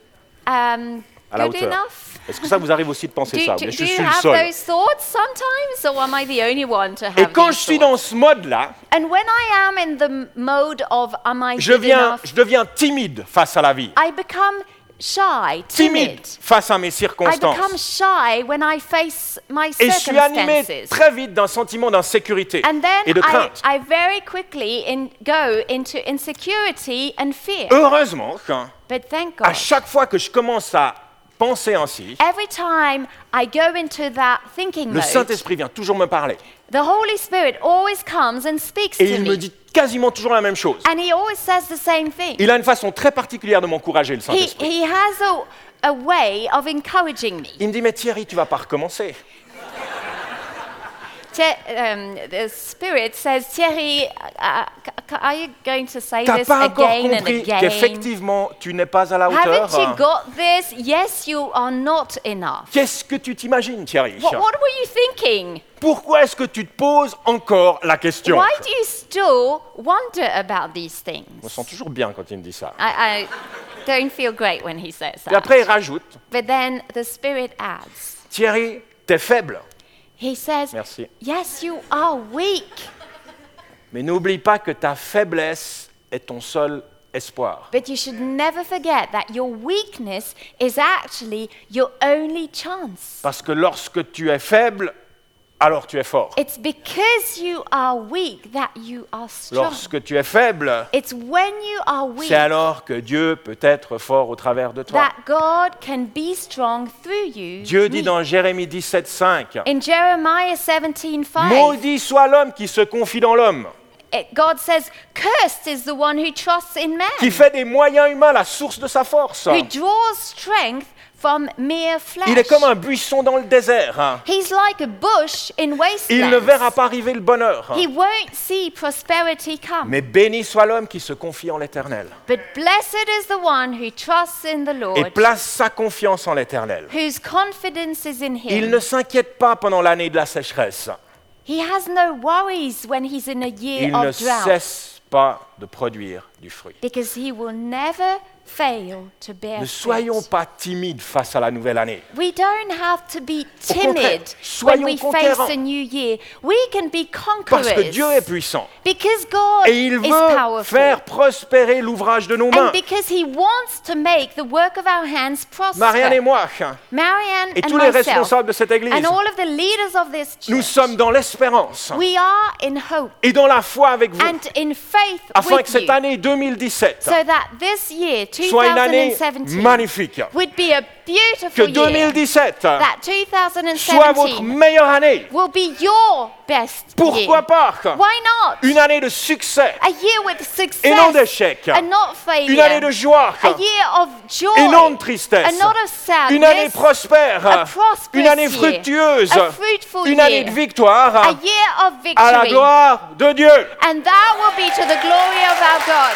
[SPEAKER 2] um,
[SPEAKER 1] À la
[SPEAKER 2] good
[SPEAKER 1] hauteur.
[SPEAKER 2] enough?
[SPEAKER 1] Est-ce que ça vous arrive aussi de penser
[SPEAKER 2] Do,
[SPEAKER 1] ça?
[SPEAKER 2] do,
[SPEAKER 1] Mais
[SPEAKER 2] do
[SPEAKER 1] je
[SPEAKER 2] you
[SPEAKER 1] suis le
[SPEAKER 2] have
[SPEAKER 1] seul.
[SPEAKER 2] those thoughts sometimes, or am I the only one to have
[SPEAKER 1] Et quand je
[SPEAKER 2] these
[SPEAKER 1] suis
[SPEAKER 2] thoughts?
[SPEAKER 1] dans ce mode-là,
[SPEAKER 2] And when I am in the m- mode of am I
[SPEAKER 1] je,
[SPEAKER 2] good
[SPEAKER 1] viens,
[SPEAKER 2] enough,
[SPEAKER 1] je deviens timide face à la vie.
[SPEAKER 2] I become shy,
[SPEAKER 1] Timide
[SPEAKER 2] timid.
[SPEAKER 1] face à mes
[SPEAKER 2] I
[SPEAKER 1] circonstances.
[SPEAKER 2] become shy when I face my
[SPEAKER 1] Et je suis animé
[SPEAKER 2] circumstances.
[SPEAKER 1] très vite d'un sentiment d'insécurité
[SPEAKER 2] And then
[SPEAKER 1] et de
[SPEAKER 2] I,
[SPEAKER 1] crainte.
[SPEAKER 2] I very quickly in, go into insecurity and fear.
[SPEAKER 1] Heureusement, hein,
[SPEAKER 2] But thank
[SPEAKER 1] à
[SPEAKER 2] God,
[SPEAKER 1] chaque fois que je commence à penser ainsi,
[SPEAKER 2] every time I go into that thinking
[SPEAKER 1] le
[SPEAKER 2] mode,
[SPEAKER 1] Saint-Esprit vient toujours me parler.
[SPEAKER 2] the Holy Spirit always comes and speaks
[SPEAKER 1] Et
[SPEAKER 2] to
[SPEAKER 1] il
[SPEAKER 2] me.
[SPEAKER 1] me dit quasiment toujours la même chose.
[SPEAKER 2] And he always says the same thing.
[SPEAKER 1] Il a une façon très particulière de m'encourager, le
[SPEAKER 2] He,
[SPEAKER 1] Saint-Esprit.
[SPEAKER 2] he has a, a way of encouraging me.
[SPEAKER 1] Il me dit, mais Thierry, tu vas pas recommencer.
[SPEAKER 2] Thie- um, the Spirit says, Thierry, uh, c- c- are you going to say
[SPEAKER 1] T'as
[SPEAKER 2] this
[SPEAKER 1] pas encore
[SPEAKER 2] again and
[SPEAKER 1] compris
[SPEAKER 2] again?
[SPEAKER 1] qu'effectivement, tu n'es pas à la hauteur.
[SPEAKER 2] Haven't you got this? Yes, you are not enough.
[SPEAKER 1] Qu'est-ce que tu t'imagines, Thierry?
[SPEAKER 2] What, what were you thinking?
[SPEAKER 1] Pourquoi est-ce que tu te poses encore la question?
[SPEAKER 2] Why do you still wonder about these things?
[SPEAKER 1] Je me sens toujours bien quand il me dit ça.
[SPEAKER 2] I, I don't feel great when he says
[SPEAKER 1] Et
[SPEAKER 2] that.
[SPEAKER 1] après, il rajoute,
[SPEAKER 2] But then the Spirit adds,
[SPEAKER 1] Thierry, t'es faible.
[SPEAKER 2] he says,
[SPEAKER 1] Merci.
[SPEAKER 2] yes, you are weak,
[SPEAKER 1] Mais n'oublie pas que ta faiblesse est ton seul espoir.
[SPEAKER 2] but you should never forget that your weakness is actually your only chance.
[SPEAKER 1] Parce que lorsque tu es faible, alors tu es fort.
[SPEAKER 2] It's because you are weak that you are strong.
[SPEAKER 1] Lorsque tu es faible,
[SPEAKER 2] It's when you are weak
[SPEAKER 1] c'est alors que Dieu peut être fort au travers de toi.
[SPEAKER 2] that God can be strong through you.
[SPEAKER 1] Dieu dit
[SPEAKER 2] weak.
[SPEAKER 1] dans Jérémie dix-sept, cinq,
[SPEAKER 2] In Jeremiah seventeen five,
[SPEAKER 1] maudit soit l'homme qui se confie dans l'homme,
[SPEAKER 2] God says, cursed is the one who trusts in man,
[SPEAKER 1] qui fait des moyens humains la source de sa force.
[SPEAKER 2] who draws strength from mere flesh.
[SPEAKER 1] Il est comme un buisson dans le désert. hein.
[SPEAKER 2] He's like a bush in
[SPEAKER 1] Il ne verra
[SPEAKER 2] wastelands.
[SPEAKER 1] pas arriver le bonheur. hein.
[SPEAKER 2] He won't see prosperity come.
[SPEAKER 1] Mais béni soit l'homme qui se confie en l'Éternel
[SPEAKER 2] But blessed is the one who trusts in the
[SPEAKER 1] et
[SPEAKER 2] Lord,
[SPEAKER 1] place sa confiance en l'Éternel.
[SPEAKER 2] whose confidence is in
[SPEAKER 1] Il
[SPEAKER 2] him.
[SPEAKER 1] ne s'inquiète pas pendant l'année de la sécheresse.
[SPEAKER 2] He has no worries when he's in a year
[SPEAKER 1] Il ne
[SPEAKER 2] of drought.
[SPEAKER 1] cesse pas de produire du fruit.
[SPEAKER 2] because he will never fail to bear
[SPEAKER 1] Ne
[SPEAKER 2] fruit.
[SPEAKER 1] soyons pas timides face à la nouvelle année.
[SPEAKER 2] We don't have to be
[SPEAKER 1] Au contraire,
[SPEAKER 2] timid when
[SPEAKER 1] soyons
[SPEAKER 2] we face
[SPEAKER 1] conquérants.
[SPEAKER 2] a new year. We can be
[SPEAKER 1] Parce que
[SPEAKER 2] conquerors
[SPEAKER 1] Dieu est puissant.
[SPEAKER 2] because God
[SPEAKER 1] Et il
[SPEAKER 2] is
[SPEAKER 1] veut
[SPEAKER 2] powerful.
[SPEAKER 1] faire prospérer l'ouvrage de nos mains.
[SPEAKER 2] And because he wants to make the work of our hands
[SPEAKER 1] Marianne et
[SPEAKER 2] prosper.
[SPEAKER 1] moi,
[SPEAKER 2] Marianne
[SPEAKER 1] et
[SPEAKER 2] and
[SPEAKER 1] tous les
[SPEAKER 2] myself,
[SPEAKER 1] responsables de cette église,
[SPEAKER 2] and all of the leaders of this
[SPEAKER 1] nous
[SPEAKER 2] church,
[SPEAKER 1] sommes dans l'espérance
[SPEAKER 2] we are in hope
[SPEAKER 1] et dans la foi avec vous,
[SPEAKER 2] and in faith
[SPEAKER 1] afin que
[SPEAKER 2] with
[SPEAKER 1] cette
[SPEAKER 2] you,
[SPEAKER 1] année deux mille dix-sept
[SPEAKER 2] so that this year,
[SPEAKER 1] soit une année
[SPEAKER 2] twenty seventeen,
[SPEAKER 1] magnifique.
[SPEAKER 2] would be a
[SPEAKER 1] Que
[SPEAKER 2] beautiful year.
[SPEAKER 1] deux mille dix-sept
[SPEAKER 2] That
[SPEAKER 1] soit votre
[SPEAKER 2] twenty seventeen
[SPEAKER 1] meilleure année.
[SPEAKER 2] will be your best
[SPEAKER 1] Pourquoi
[SPEAKER 2] year.
[SPEAKER 1] pas?
[SPEAKER 2] Why not?
[SPEAKER 1] Une année de succès
[SPEAKER 2] A year with success
[SPEAKER 1] et non d'échec.
[SPEAKER 2] and not failure.
[SPEAKER 1] Une année de joie
[SPEAKER 2] A year of joy
[SPEAKER 1] et non de tristesse.
[SPEAKER 2] and not of sadness.
[SPEAKER 1] Une année prospère,
[SPEAKER 2] A prosperous
[SPEAKER 1] une année
[SPEAKER 2] year.
[SPEAKER 1] fructueuse,
[SPEAKER 2] A fruitful
[SPEAKER 1] une
[SPEAKER 2] year.
[SPEAKER 1] année de victoire
[SPEAKER 2] A year of victory.
[SPEAKER 1] à la gloire de Dieu.
[SPEAKER 2] And that will be to the glory of our God.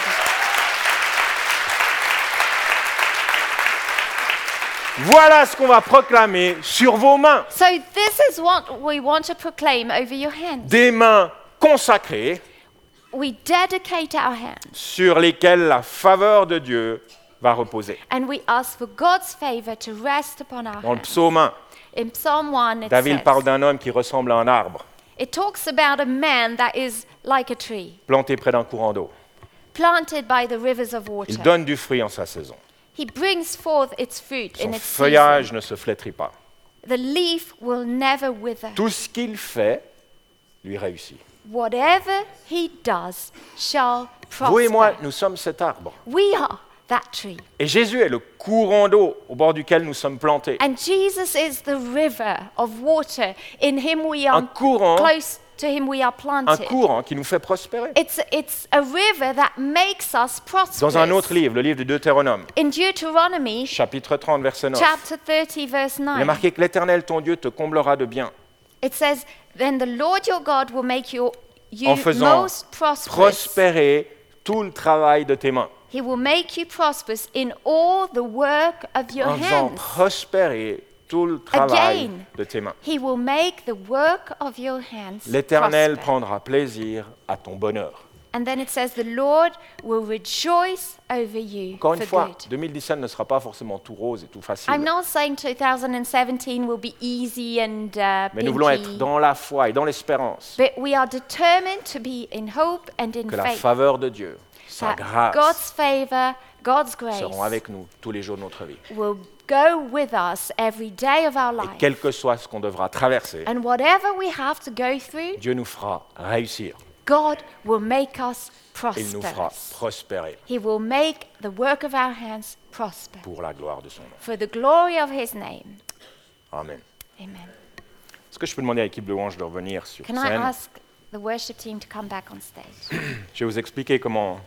[SPEAKER 1] Voilà ce qu'on va proclamer sur vos mains.
[SPEAKER 2] So this is what we want to proclaim over your hands.
[SPEAKER 1] Des mains consacrées
[SPEAKER 2] We dedicate our hands
[SPEAKER 1] sur lesquelles la faveur de Dieu va reposer.
[SPEAKER 2] and we ask for God's favor to rest upon our
[SPEAKER 1] Dans le
[SPEAKER 2] hands.
[SPEAKER 1] psaume un,
[SPEAKER 2] In Psalm one it
[SPEAKER 1] David
[SPEAKER 2] says,
[SPEAKER 1] parle d'un homme qui ressemble à un arbre
[SPEAKER 2] it talks about a man that is like a tree,
[SPEAKER 1] planté près d'un courant d'eau.
[SPEAKER 2] planted by the rivers of water.
[SPEAKER 1] Il donne du fruit en sa saison.
[SPEAKER 2] He brings forth its fruit
[SPEAKER 1] Son
[SPEAKER 2] in its
[SPEAKER 1] feuillage
[SPEAKER 2] season.
[SPEAKER 1] ne se flétrit pas.
[SPEAKER 2] The leaf will never wither.
[SPEAKER 1] Tout ce qu'il fait lui réussit.
[SPEAKER 2] Whatever he does shall
[SPEAKER 1] Vous et moi,
[SPEAKER 2] prosper.
[SPEAKER 1] nous sommes cet arbre.
[SPEAKER 2] We are that tree.
[SPEAKER 1] Et Jésus est le courant d'eau au bord duquel nous sommes plantés.
[SPEAKER 2] And Jesus is the river of water. In him we are
[SPEAKER 1] Un courant,
[SPEAKER 2] close to him we are
[SPEAKER 1] un
[SPEAKER 2] planted.
[SPEAKER 1] courant qui nous fait prospérer.
[SPEAKER 2] It's, it's a river that makes us prosperous.
[SPEAKER 1] Dans un autre livre, le livre de Deutéronome,
[SPEAKER 2] In Deuteronomy
[SPEAKER 1] chapitre trente, verset neuf,
[SPEAKER 2] chapter thirty verse
[SPEAKER 1] il est
[SPEAKER 2] nine,
[SPEAKER 1] marqué que l'Éternel, ton Dieu, te comblera de bien
[SPEAKER 2] it says, then the Lord your God will make you, you
[SPEAKER 1] en faisant
[SPEAKER 2] most prosperous.
[SPEAKER 1] prospérer tout le travail de tes mains.
[SPEAKER 2] He will make you prosperous in all the work of your
[SPEAKER 1] En faisant
[SPEAKER 2] hands.
[SPEAKER 1] prospérer tout le travail
[SPEAKER 2] Again.
[SPEAKER 1] de tes mains.
[SPEAKER 2] He will make the work of your hands
[SPEAKER 1] L'Éternel
[SPEAKER 2] prosper.
[SPEAKER 1] prendra plaisir à ton bonheur.
[SPEAKER 2] And then it says, the Lord will rejoice over you
[SPEAKER 1] Encore
[SPEAKER 2] for
[SPEAKER 1] une fois,
[SPEAKER 2] good.
[SPEAKER 1] deux mille dix-sept ne sera pas forcément tout rose et tout facile.
[SPEAKER 2] I'm not saying two thousand seventeen will be easy and uh,
[SPEAKER 1] Mais nous voulons être
[SPEAKER 2] pinky,
[SPEAKER 1] dans la foi et dans l'espérance
[SPEAKER 2] but we are determined to be in hope and in
[SPEAKER 1] que la
[SPEAKER 2] faith.
[SPEAKER 1] faveur de Dieu, sa
[SPEAKER 2] That
[SPEAKER 1] grâce,
[SPEAKER 2] God's favor, God's grace
[SPEAKER 1] seront avec nous tous les jours de notre vie.
[SPEAKER 2] will go with us every day of our
[SPEAKER 1] Et
[SPEAKER 2] life.
[SPEAKER 1] quel que soit ce qu'on devra traverser,
[SPEAKER 2] And whatever we have to go through,
[SPEAKER 1] Dieu nous fera réussir.
[SPEAKER 2] God will make us
[SPEAKER 1] Il nous fera
[SPEAKER 2] prosperous.
[SPEAKER 1] prospérer
[SPEAKER 2] He will make the work of our hands prosper
[SPEAKER 1] pour la gloire de son nom.
[SPEAKER 2] for the glory of his name.
[SPEAKER 1] Amen.
[SPEAKER 2] Amen.
[SPEAKER 1] Est-ce que je peux demander à l'équipe de louange de revenir sur
[SPEAKER 2] Can I
[SPEAKER 1] scène?
[SPEAKER 2] ask the worship team to come back on stage?
[SPEAKER 1] Je vais vous expliquer comment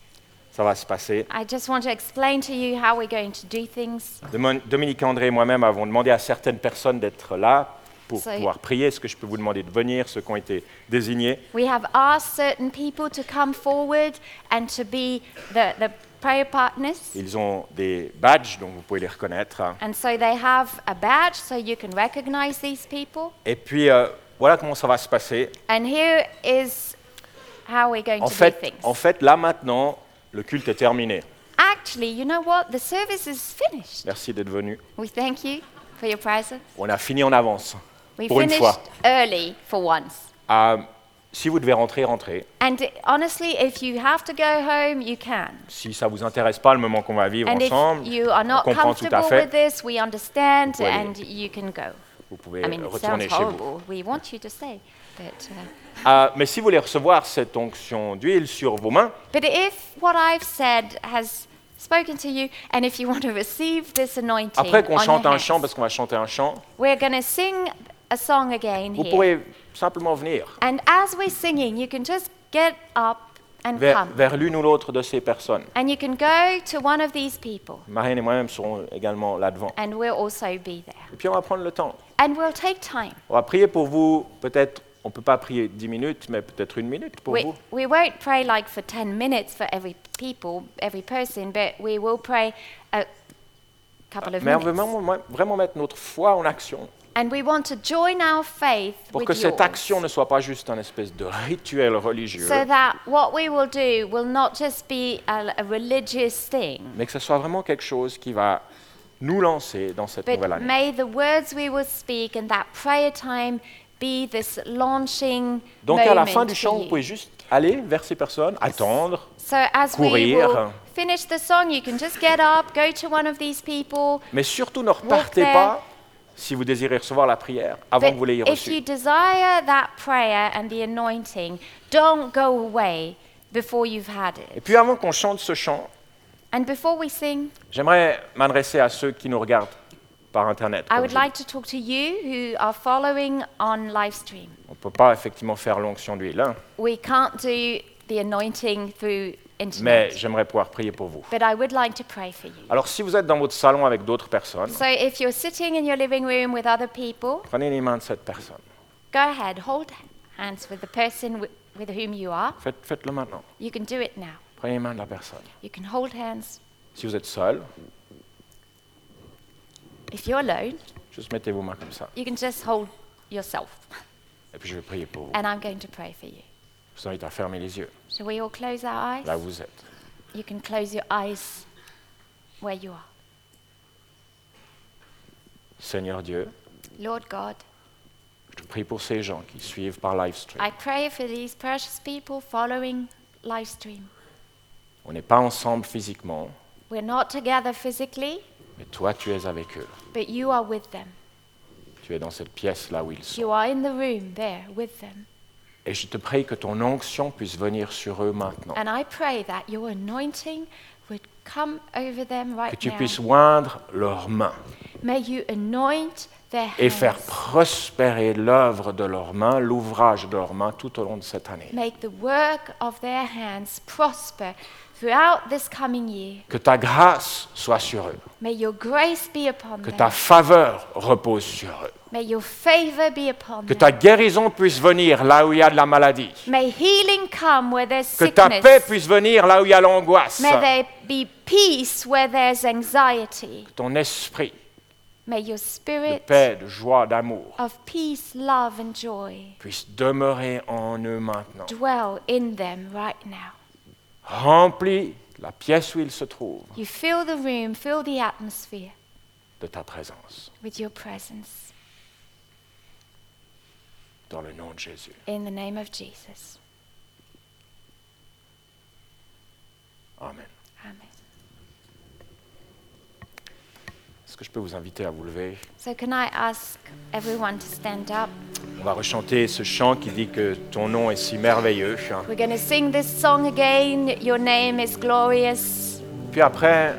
[SPEAKER 1] ça va se passer.
[SPEAKER 2] I just want to explain to you how we're going to do things.
[SPEAKER 1] Demon- Dominique André et moi-même avons demandé à certaines personnes d'être là pour
[SPEAKER 2] So-
[SPEAKER 1] pouvoir prier. Est-ce que je peux vous demander de venir, ceux qui ont été désignés?
[SPEAKER 2] We have asked certain people to come forward and to be the, the prayer partners.
[SPEAKER 1] Ils ont des badges, donc vous pouvez les reconnaître.
[SPEAKER 2] And so they have a badge so you can recognize these people.
[SPEAKER 1] Et puis, euh, voilà comment ça va se passer.
[SPEAKER 2] And here is how we're going
[SPEAKER 1] En
[SPEAKER 2] to do
[SPEAKER 1] fait,
[SPEAKER 2] things.
[SPEAKER 1] en fait, là maintenant, le culte est terminé.
[SPEAKER 2] Actually, you know what? The service is finished.
[SPEAKER 1] Merci d'être venus.
[SPEAKER 2] We thank you for your presence.
[SPEAKER 1] On a fini en avance,
[SPEAKER 2] We
[SPEAKER 1] pour une
[SPEAKER 2] finished
[SPEAKER 1] fois.
[SPEAKER 2] early for once.
[SPEAKER 1] Euh, si vous devez rentrer, rentrez.
[SPEAKER 2] And honestly, if you have to go home, you can.
[SPEAKER 1] Si ça vous intéresse pas le moment qu'on va vivre
[SPEAKER 2] And if
[SPEAKER 1] ensemble,
[SPEAKER 2] you are
[SPEAKER 1] on
[SPEAKER 2] not
[SPEAKER 1] comprend tout à
[SPEAKER 2] comfortable with
[SPEAKER 1] fait.
[SPEAKER 2] this, we understand,
[SPEAKER 1] Vous pouvez aller.
[SPEAKER 2] and you can go.
[SPEAKER 1] Vous pouvez
[SPEAKER 2] I mean, it sounds
[SPEAKER 1] retourner chez vous.
[SPEAKER 2] horrible. We want you to stay. But, uh,
[SPEAKER 1] Euh, mais si vous voulez recevoir cette onction d'huile sur vos mains,
[SPEAKER 2] but if what I've said has spoken to you, and if you want to receive this anointing
[SPEAKER 1] après qu'on
[SPEAKER 2] on
[SPEAKER 1] chante
[SPEAKER 2] your
[SPEAKER 1] un chant,
[SPEAKER 2] hands,
[SPEAKER 1] parce qu'on va chanter un chant,
[SPEAKER 2] we're going to sing a song again
[SPEAKER 1] vous
[SPEAKER 2] here.
[SPEAKER 1] pourrez simplement venir
[SPEAKER 2] And as we're singing, you can just get up and
[SPEAKER 1] vers,
[SPEAKER 2] come.
[SPEAKER 1] vers l'une ou l'autre de ces personnes.
[SPEAKER 2] And you can go to one of these people,
[SPEAKER 1] Marianne et moi-même serons également là devant.
[SPEAKER 2] and we'll also be there.
[SPEAKER 1] Et puis on va prendre le temps.
[SPEAKER 2] And we'll take time.
[SPEAKER 1] On va prier pour vous, peut-être, on ne peut pas prier dix minutes, mais peut-être une minute pour
[SPEAKER 2] We,
[SPEAKER 1] vous.
[SPEAKER 2] we won't pray like for ten minutes for every people, every person, but we will pray a couple of
[SPEAKER 1] Mais on veut
[SPEAKER 2] minutes.
[SPEAKER 1] vraiment, vraiment mettre notre foi en action.
[SPEAKER 2] And we want to join our faith
[SPEAKER 1] pour
[SPEAKER 2] with
[SPEAKER 1] que cette
[SPEAKER 2] yours,
[SPEAKER 1] action ne soit pas juste un espèce de rituel religieux,
[SPEAKER 2] so that what we will do will not just be a, a religious thing,
[SPEAKER 1] mais que ce soit vraiment quelque chose qui va nous lancer dans cette
[SPEAKER 2] but
[SPEAKER 1] nouvelle année.
[SPEAKER 2] may the words we will speak and that prayer time be this launching
[SPEAKER 1] Donc à la
[SPEAKER 2] moment
[SPEAKER 1] fin du chant,
[SPEAKER 2] for
[SPEAKER 1] vous
[SPEAKER 2] you.
[SPEAKER 1] pouvez juste aller vers ces personnes, attendre,
[SPEAKER 2] So as we
[SPEAKER 1] courir.
[SPEAKER 2] will finish the song, you can just get up, go to one of these people.
[SPEAKER 1] mais surtout ne repartez
[SPEAKER 2] there.
[SPEAKER 1] pas, si vous désirez recevoir la prière, avant
[SPEAKER 2] But
[SPEAKER 1] que vous l'ayez
[SPEAKER 2] if you
[SPEAKER 1] reçue.
[SPEAKER 2] desire that prayer and the anointing, don't go away before you've had
[SPEAKER 1] Et
[SPEAKER 2] it.
[SPEAKER 1] puis avant qu'on chante ce chant,
[SPEAKER 2] And before we sing,
[SPEAKER 1] j'aimerais m'adresser à ceux qui nous regardent par Internet.
[SPEAKER 2] I
[SPEAKER 1] comme
[SPEAKER 2] would
[SPEAKER 1] je
[SPEAKER 2] like to talk to you who are following on live stream.
[SPEAKER 1] On ne peut pas effectivement faire l'onction d'huile, hein,
[SPEAKER 2] We can't do the anointing through
[SPEAKER 1] mais
[SPEAKER 2] internet,
[SPEAKER 1] j'aimerais pouvoir prier pour vous.
[SPEAKER 2] but I would like to pray for you.
[SPEAKER 1] Alors si vous êtes dans votre salon avec d'autres personnes,
[SPEAKER 2] So if you're sitting in your living room with other people,
[SPEAKER 1] prenez les mains de cette personne.
[SPEAKER 2] go ahead, hold hands with the person wi- with whom you are.
[SPEAKER 1] Faites, faites-le maintenant.
[SPEAKER 2] You can do it now.
[SPEAKER 1] Prenez les mains de la personne.
[SPEAKER 2] You can hold hands.
[SPEAKER 1] Si vous êtes seul,
[SPEAKER 2] If you're alone,
[SPEAKER 1] juste mettez vos mains comme ça.
[SPEAKER 2] you can just hold yourself.
[SPEAKER 1] Et puis je vais prier pour vous.
[SPEAKER 2] And I'm going to pray for you.
[SPEAKER 1] Je vous invite à fermer les yeux,
[SPEAKER 2] Shall we all close our eyes?
[SPEAKER 1] là où vous êtes.
[SPEAKER 2] You can close your eyes where you are.
[SPEAKER 1] Seigneur Dieu,
[SPEAKER 2] Lord God,
[SPEAKER 1] je te prie pour ces gens qui suivent par live stream.
[SPEAKER 2] I pray for these precious people following live stream.
[SPEAKER 1] On n'est pas ensemble physiquement,
[SPEAKER 2] We're not together physically,
[SPEAKER 1] mais toi tu es avec eux.
[SPEAKER 2] but you are with them.
[SPEAKER 1] Tu es dans cette pièce là où ils sont.
[SPEAKER 2] You are in the room there with them.
[SPEAKER 1] Et je te prie que ton onction puisse venir sur eux maintenant.
[SPEAKER 2] And I pray that your anointing would come over them
[SPEAKER 1] Que
[SPEAKER 2] right
[SPEAKER 1] tu
[SPEAKER 2] now.
[SPEAKER 1] puisses oindre leurs mains
[SPEAKER 2] May you anoint their
[SPEAKER 1] et faire
[SPEAKER 2] hands.
[SPEAKER 1] prospérer l'œuvre de leurs mains, l'ouvrage de leurs mains tout au long de cette année.
[SPEAKER 2] Make the work of their hands prosper throughout this coming year.
[SPEAKER 1] Que ta grâce soit sur eux.
[SPEAKER 2] May your grace be upon
[SPEAKER 1] Que
[SPEAKER 2] them.
[SPEAKER 1] ta faveur repose sur eux.
[SPEAKER 2] May your favor be upon
[SPEAKER 1] Que
[SPEAKER 2] them.
[SPEAKER 1] ta guérison puisse venir là où il y a de la maladie.
[SPEAKER 2] May healing come where there's
[SPEAKER 1] Que ta
[SPEAKER 2] sickness.
[SPEAKER 1] paix puisse venir là où il y a l'angoisse.
[SPEAKER 2] May there be peace where there's anxiety.
[SPEAKER 1] Que ton esprit
[SPEAKER 2] May your
[SPEAKER 1] de
[SPEAKER 2] spirit
[SPEAKER 1] paix, de joie, d'amour
[SPEAKER 2] of peace, love, and joy
[SPEAKER 1] puisse demeurer en eux maintenant.
[SPEAKER 2] dwell in them right now.
[SPEAKER 1] Remplis la pièce où ils se trouvent
[SPEAKER 2] You fill the room, fill the atmosphere
[SPEAKER 1] de ta présence.
[SPEAKER 2] with your presence.
[SPEAKER 1] Dans le nom de Jésus.
[SPEAKER 2] In the name of Jesus.
[SPEAKER 1] Amen.
[SPEAKER 2] Amen.
[SPEAKER 1] Est-ce que je peux vous inviter à vous lever?
[SPEAKER 2] So can I ask everyone to stand up?
[SPEAKER 1] On va rechanter ce chant qui dit que ton nom est si merveilleux.
[SPEAKER 2] We're going to sing this song again. Your name is glorious.
[SPEAKER 1] Puis après,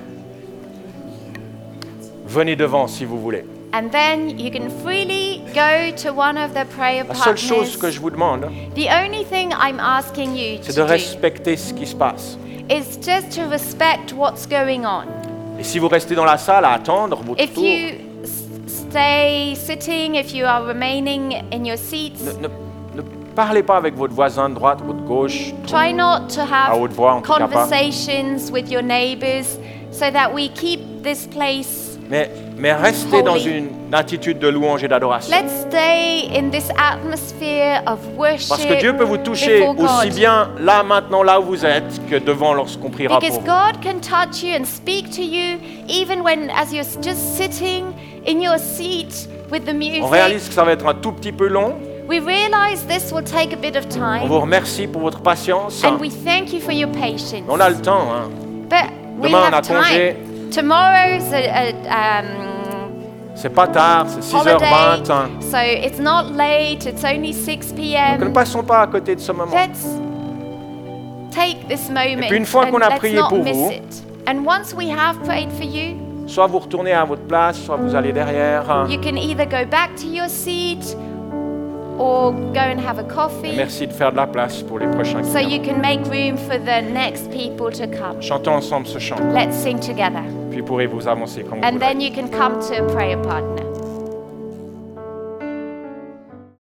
[SPEAKER 1] venez devant si vous voulez.
[SPEAKER 2] And then you can freely go to one of the prayer
[SPEAKER 1] La seule
[SPEAKER 2] partners.
[SPEAKER 1] chose que je vous demande,
[SPEAKER 2] The only thing I'm asking you
[SPEAKER 1] c'est
[SPEAKER 2] to
[SPEAKER 1] de
[SPEAKER 2] do
[SPEAKER 1] respecter ce qui se passe.
[SPEAKER 2] is just to respect what's going on.
[SPEAKER 1] Et si vous restez dans la salle à attendre votre
[SPEAKER 2] If
[SPEAKER 1] tour,
[SPEAKER 2] you s- stay sitting, if you are remaining in your seats,
[SPEAKER 1] ne, ne- ne parlez pas avec votre voisin de droite ou de gauche.
[SPEAKER 2] try not to have
[SPEAKER 1] À haute voix, en tout cas pas.
[SPEAKER 2] conversations with your neighbors so that we keep this place.
[SPEAKER 1] Mais, mais restez dans
[SPEAKER 2] Holy.
[SPEAKER 1] une attitude de louange et d'adoration.
[SPEAKER 2] Let's stay in this atmosphere of worship
[SPEAKER 1] Parce que Dieu peut vous toucher
[SPEAKER 2] before God.
[SPEAKER 1] aussi bien là, maintenant, là où vous êtes, que devant lorsqu'on priera
[SPEAKER 2] Because
[SPEAKER 1] pour vous.
[SPEAKER 2] God can touch you and speak to you even when as you're just sitting in your seat with the music.
[SPEAKER 1] On réalise que ça va être un tout petit peu long.
[SPEAKER 2] We realize this will take a bit of
[SPEAKER 1] On
[SPEAKER 2] time,
[SPEAKER 1] vous remercie pour votre patience.
[SPEAKER 2] and we thank you for your patience.
[SPEAKER 1] On a le temps. Hein.
[SPEAKER 2] But we
[SPEAKER 1] Demain, on a
[SPEAKER 2] have
[SPEAKER 1] congé.
[SPEAKER 2] time. Tomorrow's a, a um,
[SPEAKER 1] C'est pas tard, c'est six heures
[SPEAKER 2] holiday,
[SPEAKER 1] vingt. Hein.
[SPEAKER 2] so it's not late. It's only six
[SPEAKER 1] Donc ne
[SPEAKER 2] p.m.
[SPEAKER 1] passons pas à côté de ce moment.
[SPEAKER 2] Let's take this moment
[SPEAKER 1] puis une fois
[SPEAKER 2] and
[SPEAKER 1] qu'on a
[SPEAKER 2] let's
[SPEAKER 1] prié
[SPEAKER 2] not
[SPEAKER 1] pour
[SPEAKER 2] miss
[SPEAKER 1] vous,
[SPEAKER 2] it. And once we have prayed for you,
[SPEAKER 1] Soit vous retournez à votre place, soit vous allez derrière. Hein.
[SPEAKER 2] you can either go back to your seat or go and have a
[SPEAKER 1] Et
[SPEAKER 2] coffee,
[SPEAKER 1] merci de faire de la place pour les prochains qui
[SPEAKER 2] so you
[SPEAKER 1] viendront.
[SPEAKER 2] can make room for the next people to come.
[SPEAKER 1] Chantons ensemble ce chant.
[SPEAKER 2] Let's sing together.
[SPEAKER 1] Puis pourrez-vous avancer comme vous
[SPEAKER 2] And
[SPEAKER 1] voulez.
[SPEAKER 2] then you can come to a prayer partner.